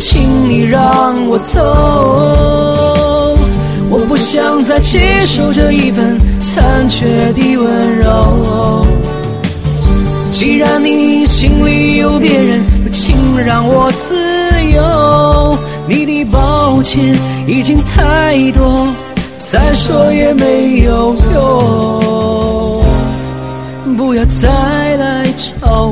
请你让我走，我不想再接受这一份残缺的温柔。既然你心里有别人，请让我自由。你的抱歉已经太多，再说也没有用，不要再来找